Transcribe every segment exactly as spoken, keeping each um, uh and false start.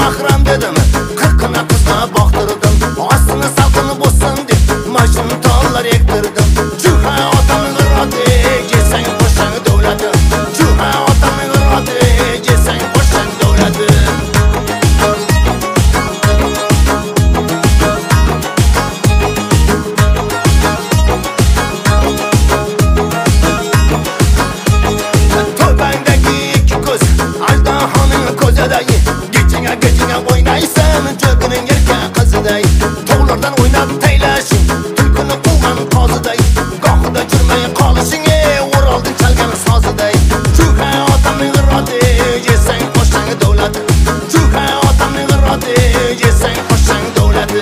mahram dedim. Qirqina qizni boqtirdim. Ostini salqini bo'lsin deb mashina tollar ektirdim. Juha otamning irodi, jesang qo'shang davlati. Juha otamning irodi, jesang qo'shang davlati. Gecingga gecingga o'ynaysan, jo'gining yerga qiziday. Tog'lardan o'ynab taylashing, tulkini quvgan qoziday. Gohida jurmay qolishing, o'roldin chalgan soziday. Juha otamning irodi, jesang qo'shang davlati. Juha otamning irodi, jesang qo'shang davlati.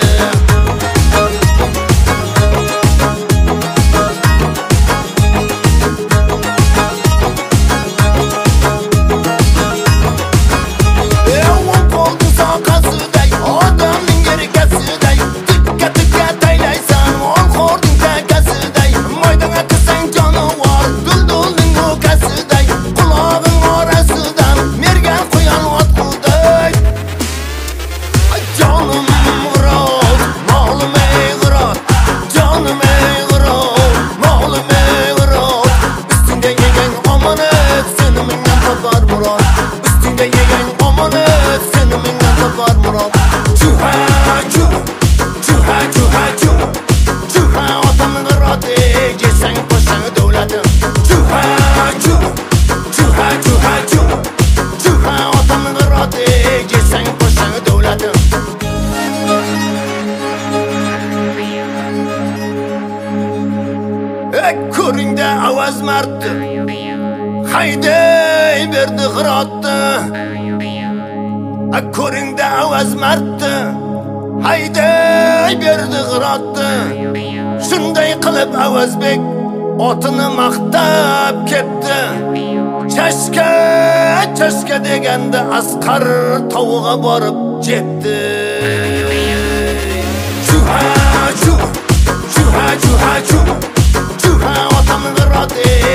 Ko'ringda avaz martdi, hayday berdi g'irotni. Ko'ringda avaz martdi, hayday berdi g'irotni. Shunday qilib Avazbek otini maqtab ketdi. Chashka chashka deganda Asqar tovug'a borib jetdi. Juha juha juha juha juha otamning irodi,